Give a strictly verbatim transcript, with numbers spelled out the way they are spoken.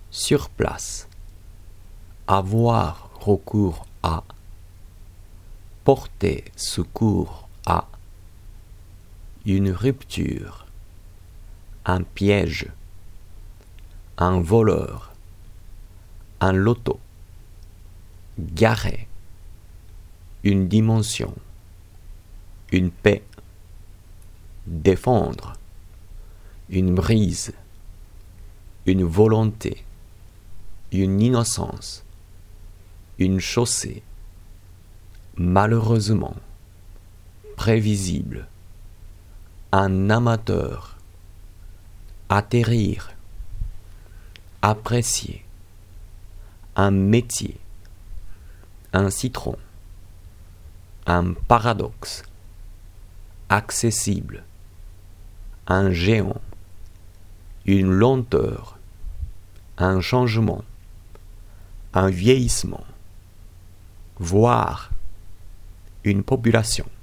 sur place, avoir recours à, porter secours à, une rupture, un piège, un voleur, un loto, garer, une dimension, une paix, défendre, une brise, une volonté, une innocence, une chaussée, malheureusement, prévisible, un amateur, atterrir, apprécier, un métier, un citron, un paradoxe, accessible, un géant, une lenteur, un changement, un vieillissement, voir, une population.